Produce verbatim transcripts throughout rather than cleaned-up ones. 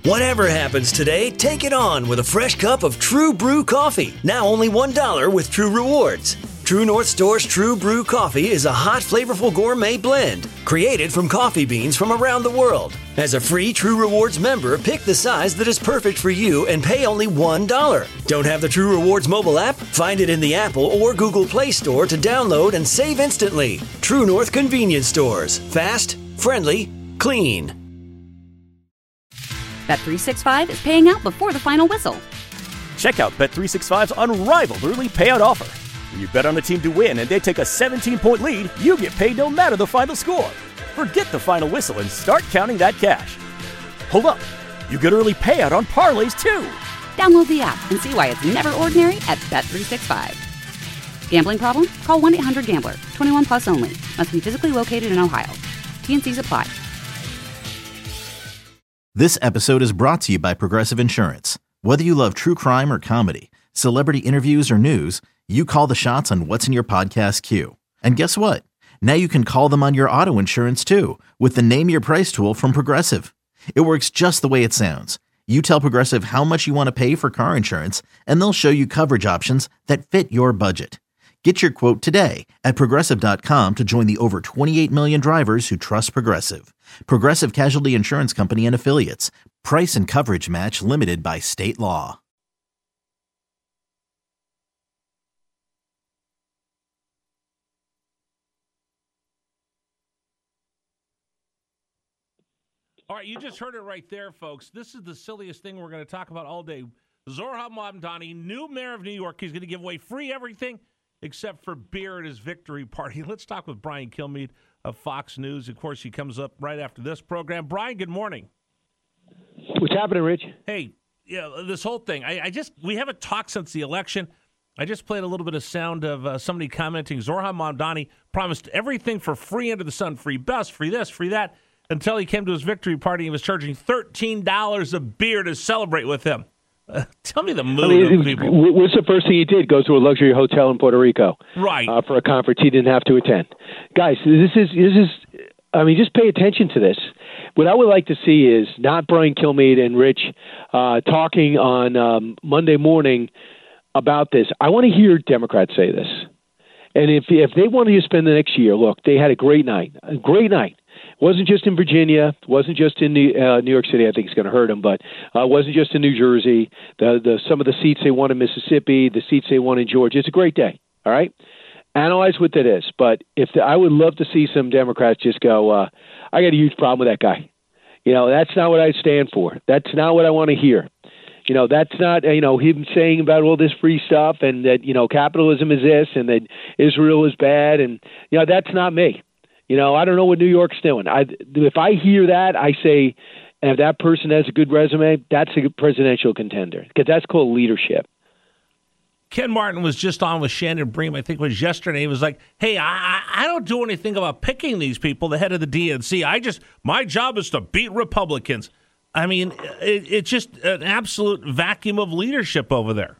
Whatever happens today, take it on with a fresh cup of True Brew coffee. Now only one dollar with True Rewards. True North Store's True Brew coffee is a hot, flavorful gourmet blend created from coffee beans from around the world. As a free True Rewards member, pick the size that is perfect for you and pay only one dollar. Don't have the True Rewards mobile app? Find it in the Apple or Google Play Store to download and save instantly. True North Convenience Stores. Fast, friendly, clean. Bet three sixty-five is paying out before the final whistle. Check out Bet three sixty-five's unrivaled early payout offer. When you bet on a team to win and they take a seventeen-point lead, you get paid no matter the final score. Forget the final whistle and start counting that cash. Hold up. You get early payout on parlays, too. Download the app and see why it's never ordinary at Bet three sixty-five. Gambling problem? Call one eight hundred gambler. twenty-one plus only. Must be physically located in Ohio. T N Cs apply. This episode is brought to you by Progressive Insurance. Whether you love true crime or comedy, celebrity interviews or news, you call the shots on what's in your podcast queue. And guess what? Now you can call them on your auto insurance too with the Name Your Price tool from Progressive. It works just the way it sounds. You tell Progressive how much you want to pay for car insurance, and they'll show you coverage options that fit your budget. Get your quote today at Progressive dot com to join the over twenty-eight million drivers who trust Progressive. Progressive Casualty Insurance Company and Affiliates. Price and coverage match limited by state law. All right, you just heard it right there, folks. This is the silliest thing we're going to talk about all day. Zohran Mamdani, new mayor of New York, he's going to give away free everything except for beer at his victory party. Let's talk with Brian Kilmeade of Fox News. Of course, he comes up right after this program. Brian, good morning. What's happening, Rich? Hey, yeah, this whole thing, I, I just, we haven't talked since the election. I just played a little bit of sound of uh, somebody commenting, Zohran Mamdani promised everything for free under the sun, free bus, free this, free that, until he came to his victory party and was charging thirteen dollars a beer to celebrate with him. Uh, tell me the mood I mean, of people. What's the first thing he did? Go to a luxury hotel in Puerto Rico, right? Uh, for a conference he didn't have to attend. Guys, this is this is. I mean, just pay attention to this. What I would like to see is not Brian Kilmeade and Rich uh, talking on um, Monday morning about this. I want to hear Democrats say this. And if if they wanted to spend the next year, look, they had a great night, a great night. It wasn't just in Virginia, it wasn't just in New, uh, New York City. I think it's going to hurt them, but uh, it wasn't just in New Jersey. The the some of the seats they won in Mississippi, the seats they won in Georgia. It's a great day. All right, analyze what that is. But if the, I would love to see some Democrats just go, uh, I got a huge problem with that guy. You know, that's not what I stand for. That's not what I want to hear. You know, that's not, you know, him saying about all this free stuff and that, you know, capitalism is this and that Israel is bad. And, you know, that's not me. You know, I don't know what New York's doing. I, if I hear that, I say, and if that person has a good resume, that's a presidential contender because that's called leadership. Ken Martin was just on with Shannon Bream, I think it was yesterday. He was like, hey, I, I don't do anything about picking these people, the head of the D N C. I just, my job is to beat Republicans. I mean, it, it's just an absolute vacuum of leadership over there.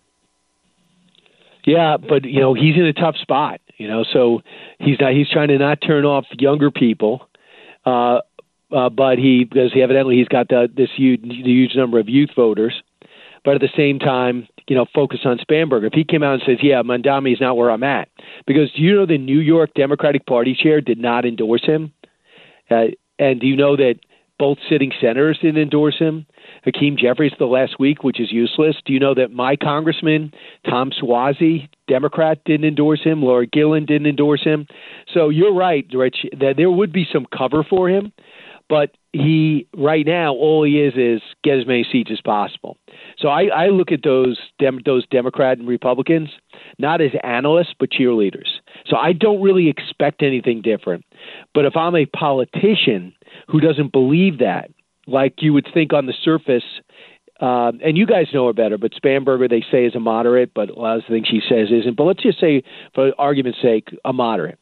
Yeah, but, you know, he's in a tough spot, you know, so he's not, he's trying to not turn off younger people, uh, uh, but he, because he evidently he's got the, this huge, huge number of youth voters, but at the same time, you know, focus on Spanberger. If he came out and says, yeah, Mamdani is not where I'm at, because do you know the New York Democratic Party chair did not endorse him? Uh, and do you know that both sitting senators didn't endorse him? Hakeem Jeffries the last week, which is useless. Do you know that my congressman, Tom Suozzi, Democrat, didn't endorse him? Laura Gillen didn't endorse him. So you're right, Rich, that there would be some cover for him. But he, right now, all he is is get as many seats as possible. So I, I look at those dem, those Democrat and Republicans not as analysts, but cheerleaders. So I don't really expect anything different. But if I'm a politician who doesn't believe that, like you would think on the surface, um, and you guys know her better, but Spanberger they say is a moderate, but a lot of the things she says isn't. But let's just say, for argument's sake, a moderate.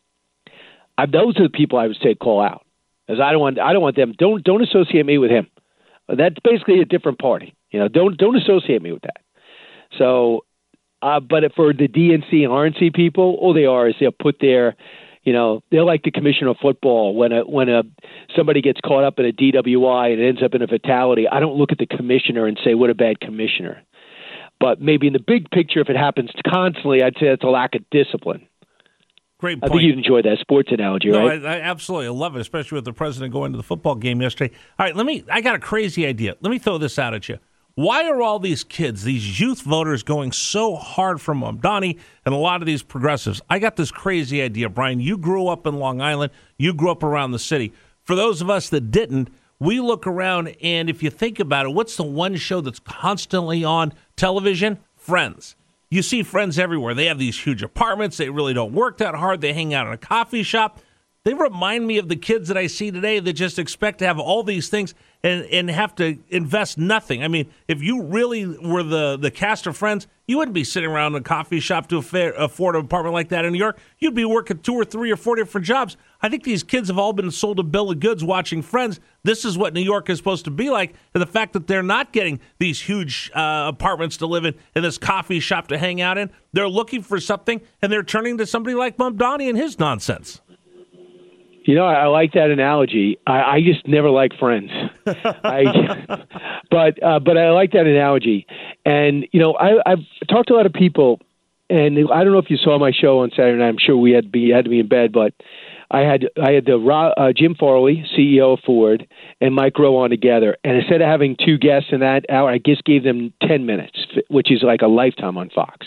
I, those are the people I would say call out. As I don't want, I don't want them. Don't don't associate me with him. That's basically a different party. You know, don't don't associate me with that. So, uh, but for the D N C and R N C people, all they are is they'll put their, You know, they're like the commissioner of football. When a when a somebody gets caught up in a D W I and it ends up in a fatality, I don't look at the commissioner and say, what a bad commissioner. But maybe in the big picture, if it happens constantly, I'd say it's a lack of discipline. Great point. I think you'd enjoy that sports analogy, no, right? I, I absolutely love it, especially with the president going to the football game yesterday. All right, let me. I got a crazy idea. Let me throw this out at you. Why are all these kids, these youth voters, going so hard for Mamdani and a lot of these progressives? I got this crazy idea, Brian. You grew up in Long Island. You grew up around the city. For those of us that didn't, we look around, and if you think about it, what's the one show that's constantly on television? Friends. You see Friends everywhere. They have these huge apartments. They really don't work that hard. They hang out in a coffee shop. They remind me of the kids that I see today that just expect to have all these things and, and have to invest nothing. I mean, if you really were the, the cast of Friends, you wouldn't be sitting around in a coffee shop to afford an apartment like that in New York. You'd be working two or three or four different jobs. I think these kids have all been sold a bill of goods watching Friends. This is what New York is supposed to be like. And the fact that they're not getting these huge uh, apartments to live in and this coffee shop to hang out in, they're looking for something, and they're turning to somebody like Mamdani and his nonsense. You know, I, I like that analogy. I, I just never like Friends, I, but uh, but I like that analogy. And you know, I, I've talked to a lot of people, and I don't know if you saw my show on Saturday night. I'm sure we had to be had to be in bed, but I had I had the uh, Jim Farley, C E O of Ford, and Mike Rowe on together. And instead of having two guests in that hour, I just gave them ten minutes, which is like a lifetime on Fox.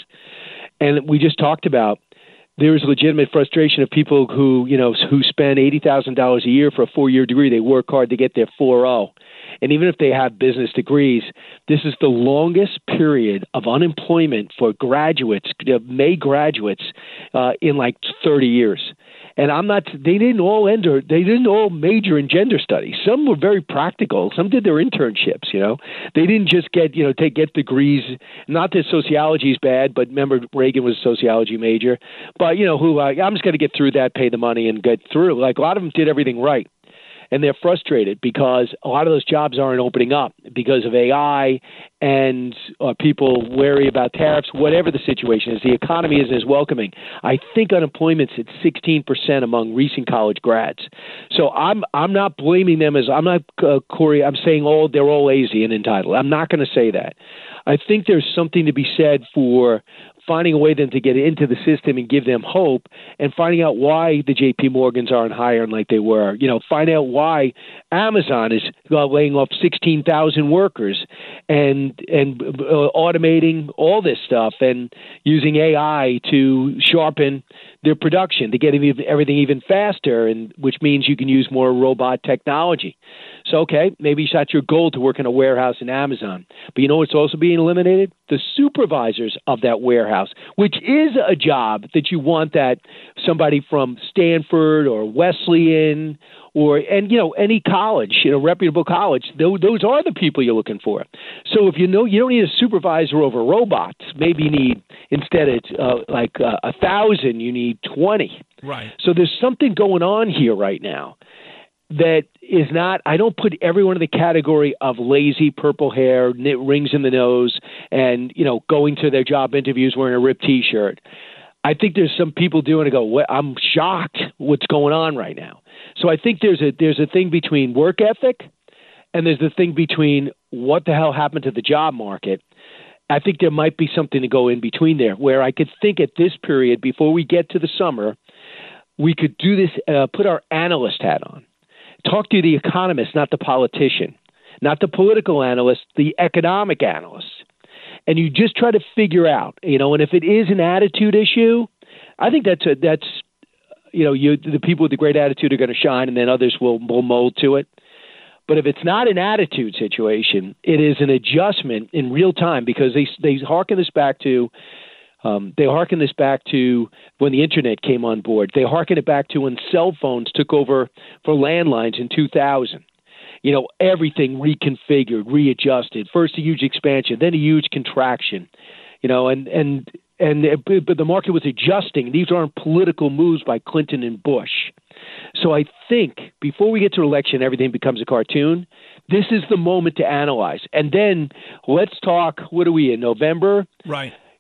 And we just talked about. There's legitimate frustration of people who, you know, who spend eighty thousand dollars a year for a four-year degree. They work hard to get their four oh. And even if they have business degrees, this is the longest period of unemployment for graduates, May graduates, uh, in like thirty years. And I'm not, they didn't all enter, they didn't all major in gender studies. Some were very practical. Some did their internships, you know. They didn't just get, you know, take, get degrees. Not that sociology is bad, but remember Reagan was a sociology major. But, you know, who, uh, I'm just going to get through that, pay the money and get through. Like a lot of them did everything right. And they're frustrated because a lot of those jobs aren't opening up because of A I and uh, people wary about tariffs, whatever the situation is. The economy isn't as welcoming. I think unemployment's at sixteen percent among recent college grads. So I'm I'm not blaming them as I'm not uh, Corey. I'm saying all they're all lazy and entitled. I'm not going to say that. I think there's something to be said for finding a way then to get into the system and give them hope, and finding out why the J P Morgans aren't hiring like they were. You know, find out why Amazon is uh, laying off sixteen thousand workers and and uh, automating all this stuff and using A I to sharpen their production to get everything even faster, and which means you can use more robot technology. So, okay, maybe that's your goal to work in a warehouse in Amazon. But you know what's also being eliminated? The supervisors of that warehouse, which is a job that you want that somebody from Stanford or Wesleyan or, and, you know, any college, you know, reputable college, those, those are the people you're looking for. So if you know you don't need a supervisor over robots, maybe you need, instead it's uh, like uh, a thousand, you need twenty. Right. So there's something going on here right now that is not, I don't put everyone in the category of lazy, purple hair, knit rings in the nose, and, you know, going to their job interviews wearing a ripped T-shirt. I think there's some people doing it go, well, I'm shocked what's going on right now. So I think there's a there's a thing between work ethic and there's the thing between what the hell happened to the job market. I think there might be something to go in between there where I could think at this period, before we get to the summer, we could do this, uh, put our analyst hat on. Talk to the economist, not the politician, not the political analyst, the economic analyst. And you just try to figure out, you know, and if it is an attitude issue, I think that's, a, that's you know, you, the people with the great attitude are going to shine and then others will, will mold to it. But if it's not an attitude situation, it is an adjustment in real time because they, they hearken this back to Um, they hearken this back to when the internet came on board. They hearken it back to when cell phones took over for landlines in two thousand. You know, everything reconfigured, readjusted. First a huge expansion, then a huge contraction. You know, and and and but the market was adjusting. These aren't political moves by Clinton and Bush. So I think before we get to election, everything becomes a cartoon. This is the moment to analyze. And then let's talk. What are we in November? Right.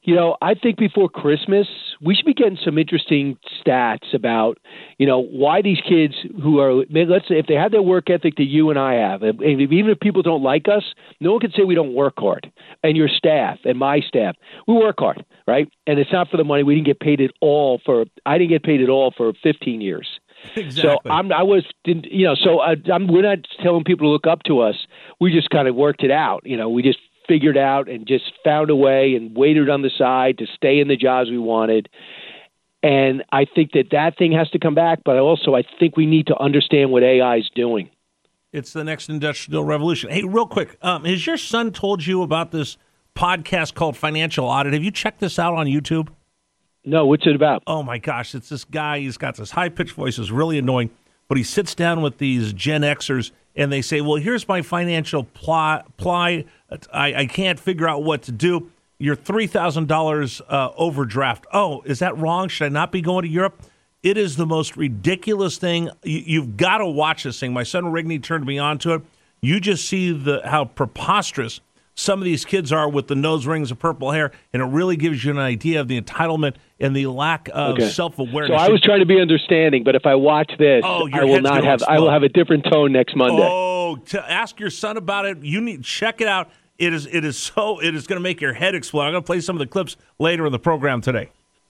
You know, I think before Christmas, we should be getting some interesting stats about, you know, why these kids who are, let's say, if they have their work ethic that you and I have, and even if people don't like us, no one can say we don't work hard. And your staff and my staff, we work hard, right? And it's not for the money. We didn't get paid at all for, I didn't get paid at all for fifteen years. Exactly. So I'm, I was, didn't, you know, so I, I'm, we're not telling people to look up to us. We just kind of worked it out. You know, we just figured out and just found a way and waited on the side to stay in the jobs we wanted. And I think that that thing has to come back. But also, I think we need to understand what A I is doing. It's the next industrial revolution. Hey, real quick, um, has your son told you about this podcast called Financial Audit? Have you checked this out on YouTube? No, what's it about? Oh, my gosh. It's this guy. He's got this high-pitched voice. It's really annoying. But he sits down with these Gen Xers, and they say, well, here's my financial ply. ply. I, I can't figure out what to do. You're three thousand dollars uh, overdraft. Oh, is that wrong? Should I not be going to Europe? It is the most ridiculous thing. You, you've got to watch this thing. My son Rigney turned me on to it. You just see the how preposterous some of these kids are with the nose rings and purple hair, and it really gives you an idea of the entitlement and the lack of okay. self-awareness. So I was trying to be understanding, but if I watch this, oh, I will not have. Explode. I will have a different tone next Monday. Oh, to ask your son about it. You need check it out. It is. It is so. It is going to make your head explode. I'm going to play some of the clips later in the program today.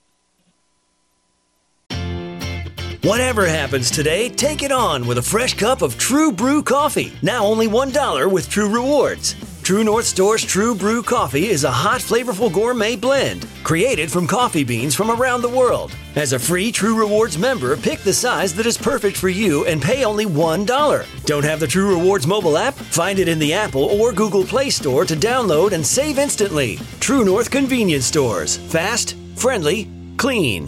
Whatever happens today, take it on with a fresh cup of True Brew coffee. Now only one dollar with True Rewards. True North Store's True Brew coffee is a hot, flavorful gourmet blend created from coffee beans from around the world. As a free True Rewards member, pick the size that is perfect for you and pay only one dollar. Don't have the True Rewards mobile app? Find it in the Apple or Google Play Store to download and save instantly. True North Convenience Stores. Fast, friendly, clean.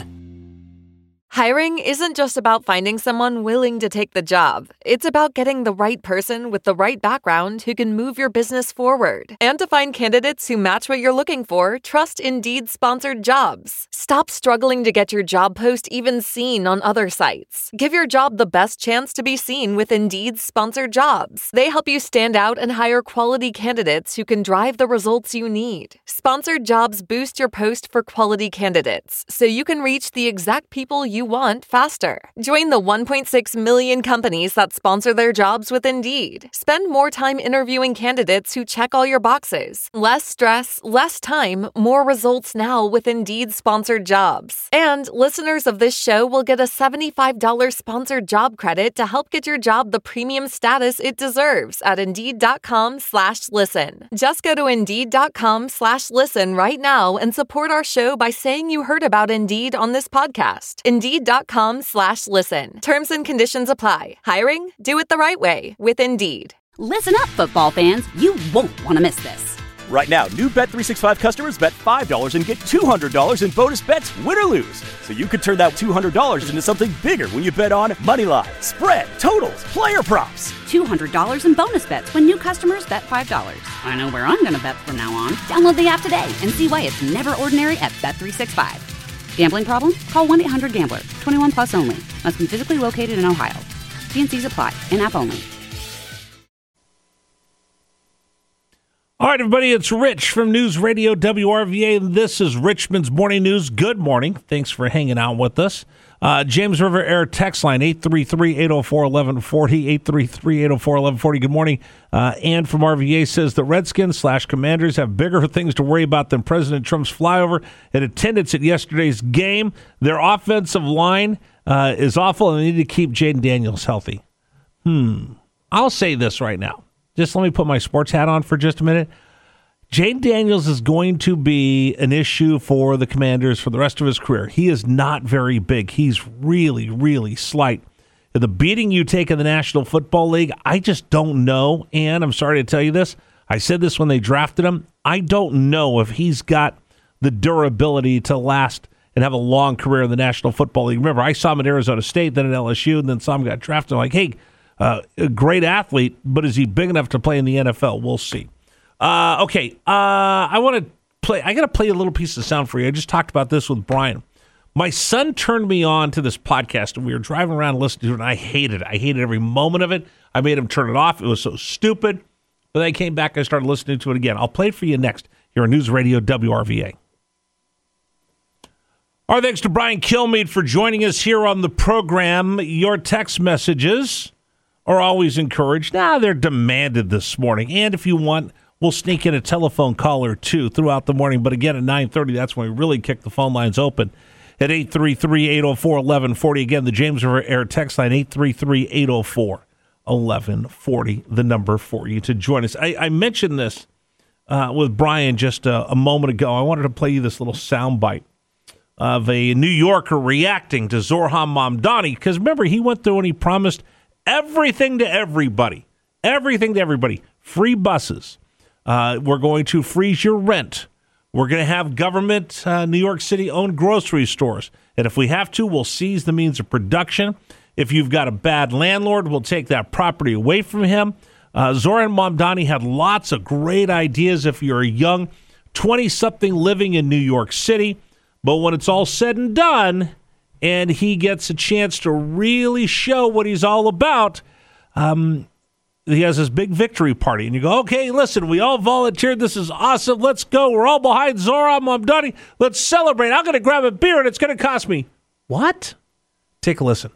Hiring isn't just about finding someone willing to take the job. It's about getting the right person with the right background who can move your business forward. And to find candidates who match what you're looking for, trust Indeed-sponsored jobs. Stop struggling to get your job post even seen on other sites. Give your job the best chance to be seen with Indeed-sponsored jobs. They help you stand out and hire quality candidates who can drive the results you need. Sponsored jobs boost your post for quality candidates, so you can reach the exact people you want faster. Join the one point six million companies that sponsor their jobs with Indeed. Spend more time interviewing candidates who check all your boxes. Less stress, less time, more results now with Indeed sponsored jobs. And listeners of this show will get a seventy-five dollars sponsored job credit to help get your job the premium status it deserves at Indeed.com slash listen. Just go to Indeed.com slash listen right now and support our show by saying you heard about Indeed on this podcast. Indeed.com slash listen. Terms and conditions apply. Hiring? Do it the right way with Indeed. Listen up, football fans. You won't want to miss this. Right now, new Bet three sixty-five customers bet five dollars and get two hundred dollars in bonus bets, win or lose. So you could turn that two hundred dollars into something bigger when you bet on money line, spread, totals, player props. two hundred dollars in bonus bets when new customers bet five dollars. I know where I'm going to bet from now on. Download the app today and see why it's never ordinary at Bet three sixty-five. Gambling problem? Call one eight hundred gambler. twenty-one plus only. Must be physically located in Ohio. T and C's apply. In-app only. All right, everybody, it's Rich from News Radio W R V A. This is Richmond's Morning News. Good morning. Thanks for hanging out with us. Uh, James River Air text line, eight three three, eight oh four, eleven forty, eight three three, eight oh four, eleven forty. Good morning. Uh, Ann from R V A says the Redskins slash Commanders have bigger things to worry about than President Trump's flyover and attendance at yesterday's game. Their offensive line uh, is awful, and they need to keep Jaden Daniels healthy. Hmm. I'll say this right now. Just let me put my sports hat on for just a minute. Jaden Daniels is going to be an issue for the Commanders for the rest of his career. He is not very big. He's really, really slight. The beating you take in the National Football League, I just don't know. And I'm sorry to tell you this. I said this when they drafted him. I don't know if he's got the durability to last and have a long career in the National Football League. Remember, I saw him at Arizona State, then at L S U, and then saw him got drafted. I'm like, hey, uh, a great athlete, but is he big enough to play in the N F L? We'll see. Uh, okay, uh, I want to play. I got to play a little piece of sound for you. I just talked about this with Brian. My son turned me on to this podcast, and we were driving around listening to it, and I hated it. I hated every moment of it. I made him turn it off. It was so stupid. But then I came back, I started listening to it again. I'll play it for you next here on News Radio W R V A. Our thanks to Brian Kilmeade for joining us here on the program. Your text messages are always encouraged. Now, they're demanded this morning. And if you want, we'll sneak in a telephone call or two throughout the morning. But again, at nine thirty, that's when we really kick the phone lines open at eight three three, eight oh four, eleven forty. Again, the James River Air text line, eight three three, eight oh four, eleven forty, the number for you to join us. I, I mentioned this uh, with Brian just a, a moment ago. I wanted to play you this little soundbite of a New Yorker reacting to Zohran Mamdani, because remember, he went through and he promised everything to everybody, everything to everybody, free buses. Uh, we're going to freeze your rent. We're going to have government, uh, New York City-owned grocery stores. And if we have to, we'll seize the means of production. If you've got a bad landlord, we'll take that property away from him. Uh, Zohran Mamdani had lots of great ideas if you're a young twenty-something living in New York City. But when it's all said and done, and he gets a chance to really show what he's all about, um, he has this big victory party. And you go, okay, listen, we all volunteered. This is awesome. Let's go. We're all behind Zohran Mamdani. Let's celebrate. I'm going to grab a beer, and it's going to cost me. What? Take a listen.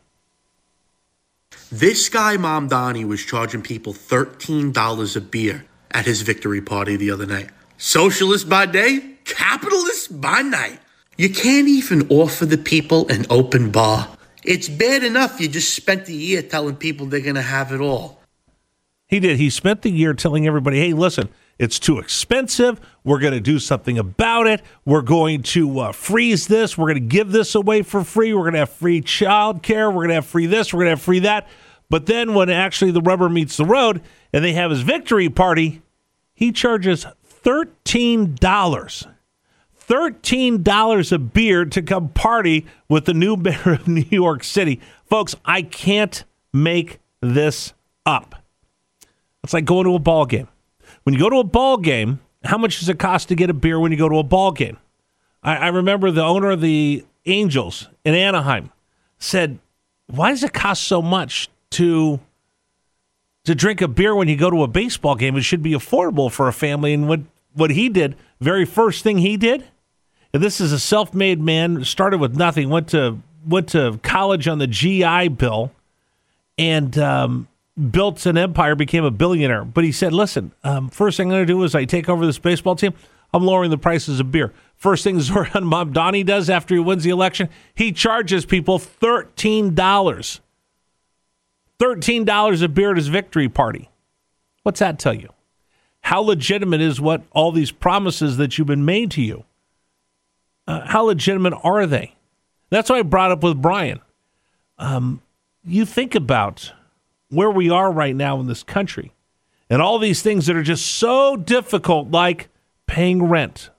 This guy, Mamdani, was charging people thirteen dollars a beer at his victory party the other night. Socialist by day, capitalist by night. You can't even offer the people an open bar. It's bad enough you just spent the year telling people they're going to have it all. He did. He spent the year telling everybody, hey, listen, it's too expensive. We're going to do something about it. We're going to uh, freeze this. We're going to give this away for free. We're going to have free child care. We're going to have free this. We're going to have free that. But then when actually the rubber meets the road and they have his victory party, he charges thirteen dollars. thirteen dollars a beer to come party with the new mayor of New York City. Folks, I can't make this up. It's like going to a ball game. When you go to a ball game, how much does it cost to get a beer when you go to a ball game? I, I remember the owner of the Angels in Anaheim said, why does it cost so much to to drink a beer when you go to a baseball game? It should be affordable for a family. And what, what he did, very first thing he did, and this is a self-made man, started with nothing, went to went to college on the G I Bill, and um, built an empire, became a billionaire. But he said, listen, um, first thing I'm going to do is I take over this baseball team, I'm lowering the prices of beer. First thing Zohran Mamdani does after he wins the election, he charges people thirteen dollars. thirteen dollars a beer at his victory party. What's that tell you? How legitimate is what all these promises that you've been made to you? Uh, how legitimate are they? That's why I brought up with Brian. Um, you think about where we are right now in this country and all these things that are just so difficult, like paying rent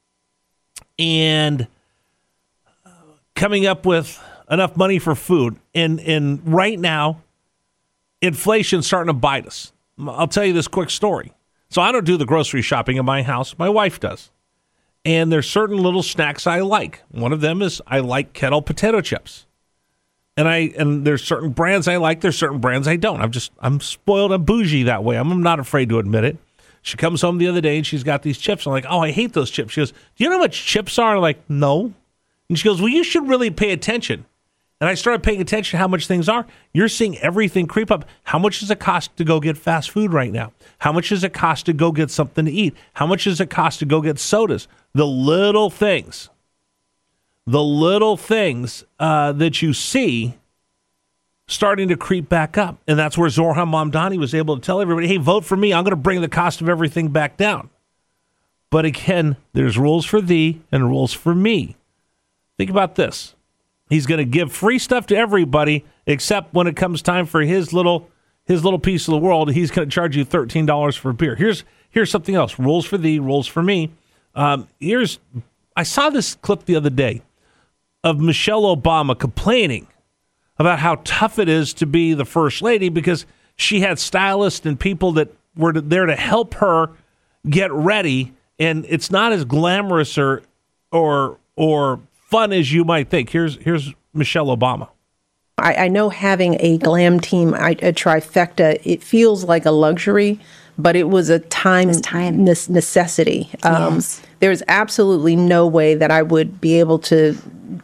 and coming up with enough money for food. And, and right now, inflation's starting to bite us. I'll tell you this quick story. So I don't do the grocery shopping in my house. My wife does. And there's certain little snacks I like. One of them is I like Kettle potato chips. And I and there's certain brands I like, there's certain brands I don't. I'm just I'm spoiled, I'm bougie that way. I'm not afraid to admit it. She comes home the other day and she's got these chips. I'm like, oh, I hate those chips. She goes, do you know how much chips are? I'm like, no. And she goes, well, you should really pay attention. And I started paying attention to how much things are. You're seeing everything creep up. How much does it cost to go get fast food right now? How much does it cost to go get something to eat? How much does it cost to go get sodas? The little things, the little things uh, that you see starting to creep back up. And that's where Zohran Mamdani was able to tell everybody, hey, vote for me. I'm going to bring the cost of everything back down. But again, there's rules for thee and rules for me. Think about this. He's going to give free stuff to everybody, except when it comes time for his little his little piece of the world, he's going to charge you thirteen dollars for a beer. Here's here's something else. Rules for thee, rules for me. Um, here's I saw this clip the other day of Michelle Obama complaining about how tough it is to be the first lady because she had stylists and people that were there to help her get ready, and it's not as glamorous or or or fun as you might think. Here's here's Michelle Obama. I, I know having a glam team, a, a trifecta, it feels like a luxury, but it was a time, It's time. necessity. Um, Yes. There's absolutely no way that I would be able to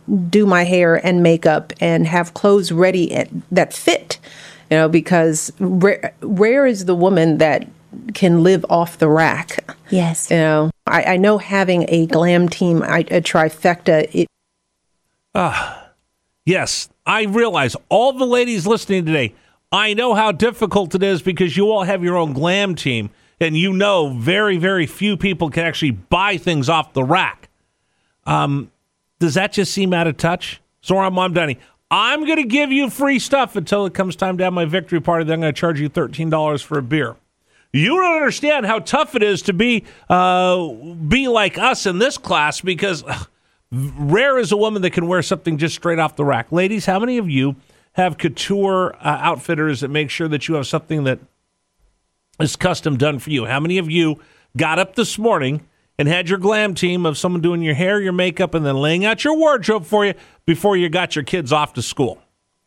do my hair and makeup and have clothes ready at, that fit, you know, because rare, rare is the woman that can live off the rack. Yes. You know, I, I know having a glam team, a, a trifecta. It- uh, yes, I realize all the ladies listening today, I know how difficult it is because you all have your own glam team, and you know very, very few people can actually buy things off the rack. Um, does that just seem out of touch? Zoran Mamdani, I'm going to give you free stuff until it comes time to have my victory party. Then I'm going to charge you thirteen dollars for a beer. You don't understand how tough it is to be uh, be like us in this class because ugh, rare is a woman that can wear something just straight off the rack. Ladies, how many of you have couture uh, outfitters that make sure that you have something that is custom done for you? How many of you got up this morning and had your glam team of someone doing your hair, your makeup, and then laying out your wardrobe for you before you got your kids off to school?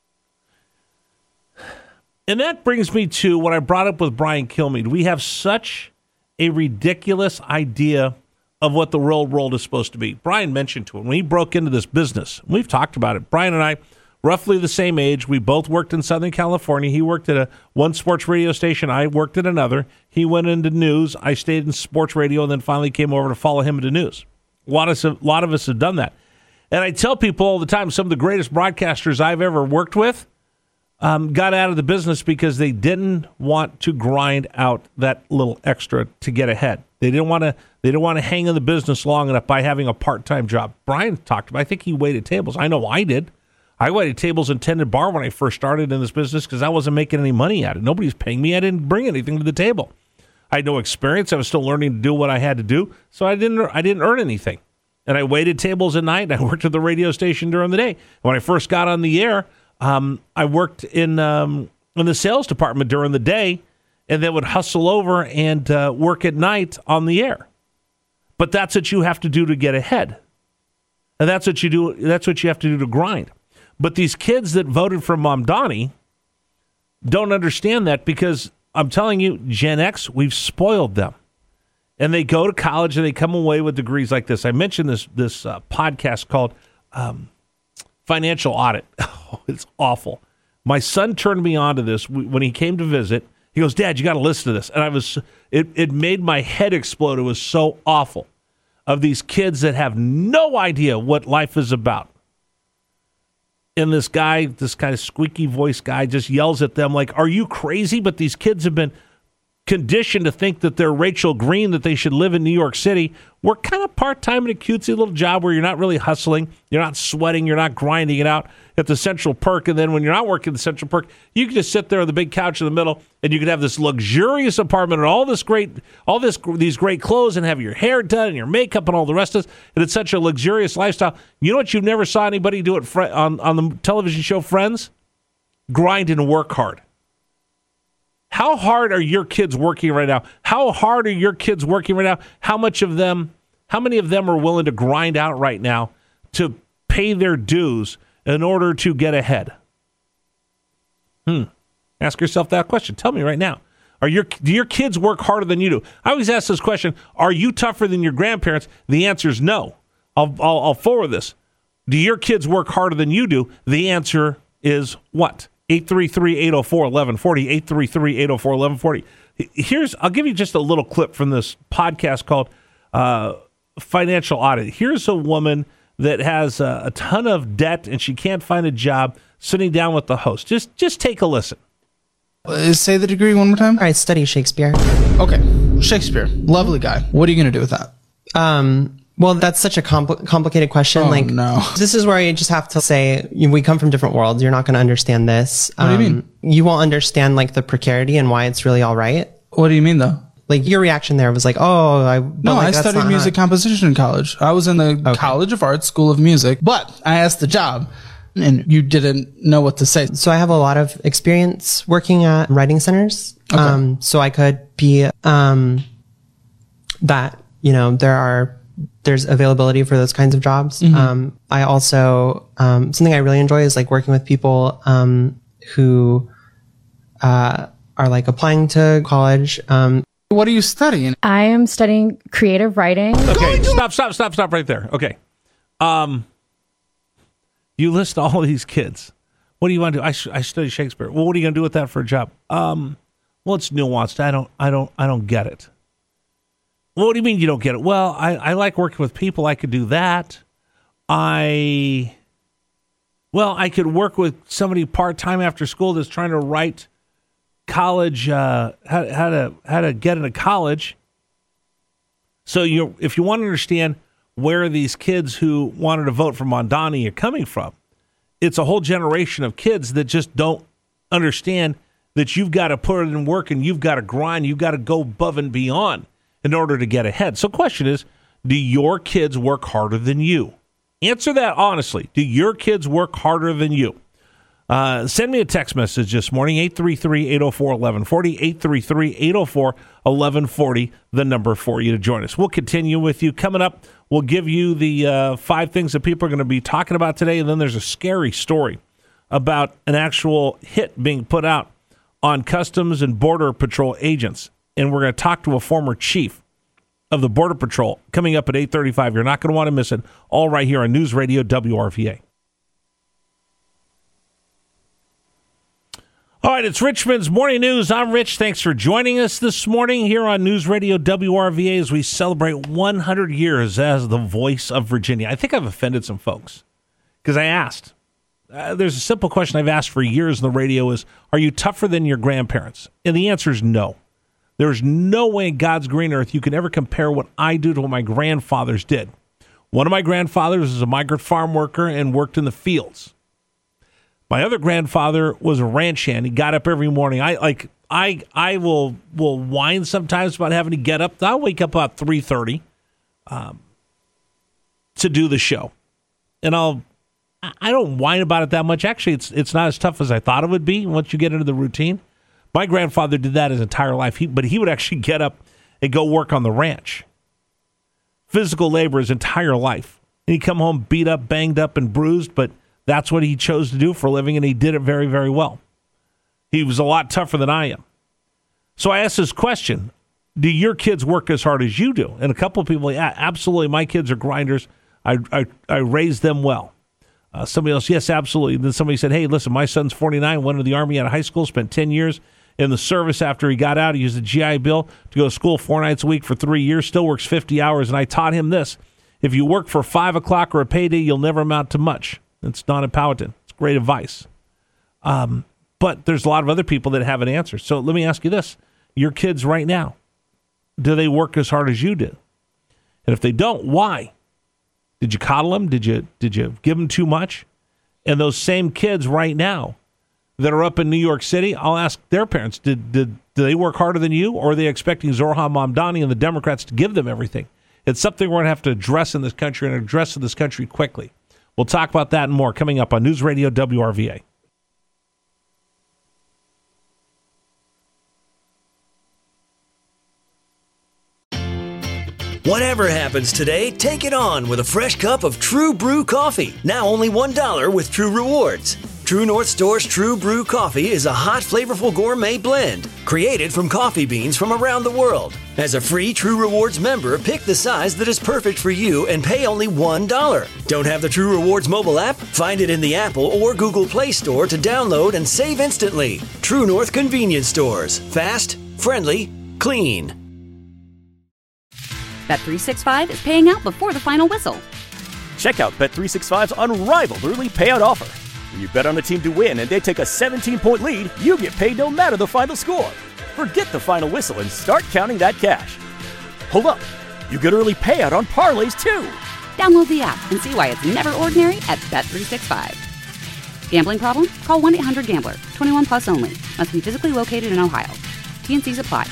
And that brings me to what I brought up with Brian Kilmeade. We have such a ridiculous idea of what the real world is supposed to be. Brian mentioned to him when he broke into this business. We've talked about it. Brian and I, roughly the same age. We both worked in Southern California. He worked at a one sports radio station. I worked at another. He went into news. I stayed in sports radio and then finally came over to follow him into news. A lot of us, a lot of us have done that. And I tell people all the time, some of the greatest broadcasters I've ever worked with um, got out of the business because they didn't want to grind out that little extra to get ahead. They didn't want to. They didn't want to hang in the business long enough by having a part-time job. Brian talked about. I think he waited tables. I know I did. I waited tables and tended bar when I first started in this business because I wasn't making any money at it. Nobody was paying me. I didn't bring anything to the table. I had no experience. I was still learning to do what I had to do, so I didn't. I didn't earn anything. And I waited tables at night. And I worked at the radio station during the day. When I first got on the air, um, I worked in um, in the sales department during the day, and then would hustle over and uh, work at night on the air. But that's what you have to do to get ahead, and that's what you do. That's what you have to do to grind. But these kids that voted for Mamdani don't understand that because I'm telling you, Gen X, we've spoiled them. And they go to college and they come away with degrees like this. I mentioned this this uh, podcast called um, Financial Audit. Oh, it's awful. My son turned me on to this when he came to visit. He goes, Dad, you got to listen to this. And I was, it, it made my head explode. It was so awful of these kids that have no idea what life is about. And this guy, this kind of squeaky voice guy just yells at them like, are you crazy? But these kids have been conditioned to think that they're Rachel Green, that they should live in New York City. We're kind of part-time in a cutesy little job where you're not really hustling. You're not sweating. You're not grinding it out at the Central Perk. And then when you're not working at the Central Perk, you can just sit there on the big couch in the middle and you can have this luxurious apartment and all this great, all this these great clothes and have your hair done and your makeup and all the rest of it. And it's such a luxurious lifestyle. You know what you've never saw anybody do it on, on the television show Friends? Grind and work hard. How hard are your kids working right now? How hard are your kids working right now? How much of them, how many of them are willing to grind out right now to pay their dues in order to get ahead? Hmm. Ask yourself that question. Tell me right now. Are your do your kids work harder than you do? I always ask this question, are you tougher than your grandparents? The answer is no. I'll, I'll, I'll forward this. Do your kids work harder than you do? The answer is what? eight three three, eight oh four, eleven forty, eight three three, eight oh four, eleven forty. Here's, I'll give you just a little clip from this podcast called uh, Financial Audit. Here's a woman that has a, a ton of debt and she can't find a job sitting down with the host. Just just take a listen. Uh, say the degree one more time. I study Shakespeare. Okay. Shakespeare. Lovely guy. What are you going to do with that? Um... Well, that's such a compl- complicated question. Oh, like, no. This is where you just have to say, we come from different worlds. You're not going to understand this. What do you mean? You won't understand like the precarity and why it's really all right. What do you mean though? Like your reaction there was like, oh, I, no, like, I studied music hard. composition in college. I was in the okay. College of Arts School of Music, but I asked the job and you didn't know what to say. So I have a lot of experience working at writing centers. Okay. Um, so I could be, um, that, you know, there are, there's availability for those kinds of jobs. Mm-hmm. Um, I also, um, something I really enjoy is like working with people, um, who, uh, are like applying to college. Um, what are you studying? I am studying creative writing. Okay, stop, stop, stop, stop right there. Okay. Um, You list all these kids. What do you want to do? I, I study Shakespeare. Well, what are you going to do with that for a job? Um, well, it's nuanced. I don't, I don't, I don't get it. Well, what do you mean you don't get it? Well, I, I like working with people. I could do that. I, well, I could work with somebody part-time after school that's trying to write college, uh, how, how to, how to get into college. So you, if you want to understand where these kids who wanted to vote for Mamdani are coming from, it's a whole generation of kids that just don't understand that you've got to put it in work and you've got to grind, you've got to go above and beyond in order to get ahead. So the question is, do your kids work harder than you? Answer that honestly. Do your kids work harder than you? Uh, send me a text message this morning, eight three three, eight oh four, eleven forty, eight three three, eight oh four, eleven forty, the number for you to join us. We'll continue with you. Coming up, we'll give you the uh, five things that people are going to be talking about today, and then there's a scary story about an actual hit being put out on Customs and Border Patrol agents, and we're going to talk to a former chief of the Border Patrol coming up at eight thirty-five. You're not going to want to miss it, all right here on News Radio W R V A. All right, it's Richmond's Morning News. I'm Rich. Thanks for joining us this morning here on News Radio W R V A as we celebrate one hundred years as the voice of Virginia. I think I've offended some folks because I asked. Uh, there's a simple question I've asked for years on the radio is, are you tougher than your grandparents? And the answer is no. There's no way in God's green earth you can ever compare what I do to what my grandfathers did. One of my grandfathers was a migrant farm worker and worked in the fields. My other grandfather was a ranch hand. He got up every morning. I like I I will will whine sometimes about having to get up. I'll wake up about three thirty um, to do the show, and I'll I don't whine about it that much. Actually, it's it's not as tough as I thought it would be once you get into the routine. My grandfather did that his entire life, he, but he would actually get up and go work on the ranch. Physical labor his entire life. And he'd come home beat up, banged up, and bruised, but that's what he chose to do for a living, and he did it very, very well. He was a lot tougher than I am. So I asked this question, do your kids work as hard as you do? And a couple of people, yeah, absolutely, my kids are grinders. I I, I raised them well. Uh, somebody else, yes, absolutely. Then somebody said, hey, listen, my son's forty-nine, went to the Army out of high school, spent ten years in the service after he got out. He used the G I Bill to go to school four nights a week for three years, still works fifty hours, and I taught him this. If you work for five o'clock or a payday, you'll never amount to much. It's Donna Powhatan. It's great advice. Um, but there's a lot of other people that have an answer. So let me ask you this. Your kids right now, do they work as hard as you do? And if they don't, why? Did you coddle them? Did you, did you give them too much? And those same kids right now that are up in New York City, I'll ask their parents, did, did, do they work harder than you? Or are they expecting Zohran Mamdani and the Democrats to give them everything? It's something we're going to have to address in this country and address in this country quickly. We'll talk about that and more coming up on News Radio W R V A. Whatever happens today, take it on with a fresh cup of True Brew coffee. Now only one dollar with True Rewards. True North Store's True Brew coffee is a hot, flavorful gourmet blend created from coffee beans from around the world. As a free True Rewards member, pick the size that is perfect for you and pay only one dollar. Don't have the True Rewards mobile app? Find it in the Apple or Google Play Store to download and save instantly. True North Convenience Stores. Fast, friendly, clean. Bet three sixty-five is paying out before the final whistle. Check out Bet three sixty-five's unrivaled early payout offer. When you bet on a team to win and they take a seventeen-point lead, you get paid no matter the final score. Forget the final whistle and start counting that cash. Hold up. You get early payout on parlays, too. Download the app and see why it's never ordinary at Bet three sixty-five. Gambling problem? Call one eight hundred gambler. twenty-one plus only. Must be physically located in Ohio. T and C's apply.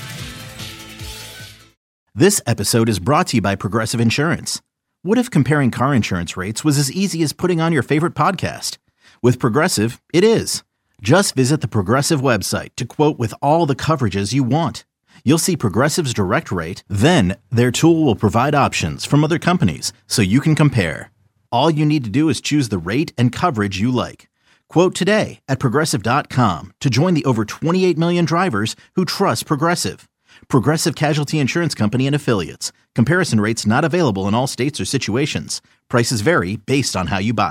This episode is brought to you by Progressive Insurance. What if comparing car insurance rates was as easy as putting on your favorite podcast? With Progressive, it is. Just visit the Progressive website to quote with all the coverages you want. You'll see Progressive's direct rate, then their tool will provide options from other companies so you can compare. All you need to do is choose the rate and coverage you like. Quote today at Progressive dot com to join the over twenty-eight million drivers who trust Progressive. Progressive Casualty Insurance Company and Affiliates. Comparison rates not available in all states or situations. Prices vary based on how you buy.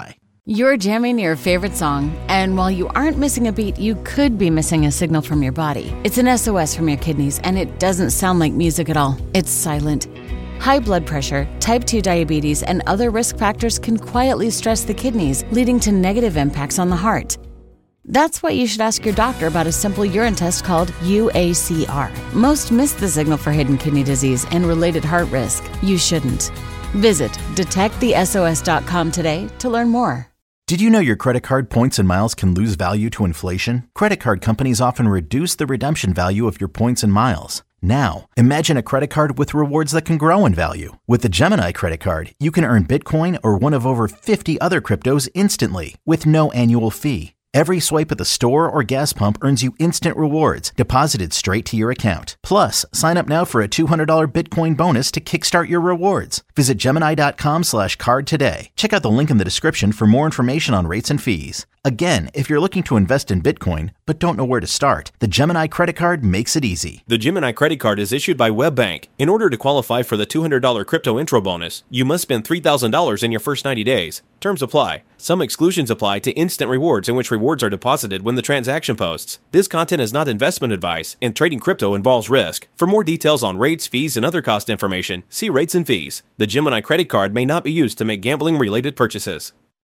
You're jamming your favorite song, and while you aren't missing a beat, you could be missing a signal from your body. It's an S O S from your kidneys, and it doesn't sound like music at all. It's silent. High blood pressure, type two diabetes, and other risk factors can quietly stress the kidneys, leading to negative impacts on the heart. That's why you should ask your doctor about a simple urine test called U A C R. Most miss the signal for hidden kidney disease and related heart risk. You shouldn't. Visit detect the S O S dot com today to learn more. Did you know your credit card points and miles can lose value to inflation? Credit card companies often reduce the redemption value of your points and miles. Now, imagine a credit card with rewards that can grow in value. With the Gemini credit card, you can earn Bitcoin or one of over fifty other cryptos instantly with no annual fee. Every swipe at the store or gas pump earns you instant rewards deposited straight to your account. Plus, sign up now for a two hundred dollars Bitcoin bonus to kickstart your rewards. Visit Gemini.com slash card today. Check out the link in the description for more information on rates and fees. Again, if you're looking to invest in Bitcoin but don't know where to start, the Gemini credit card makes it easy. The Gemini credit card is issued by WebBank. In order to qualify for the two hundred dollars crypto intro bonus, you must spend three thousand dollars in your first ninety days. Terms apply. Some exclusions apply to instant rewards, in which rewards are deposited when the transaction posts. This content is not investment advice, and trading crypto involves risk. For more details on rates, fees, and other cost information, see rates and fees. The Gemini credit card may not be used to make gambling-related purchases.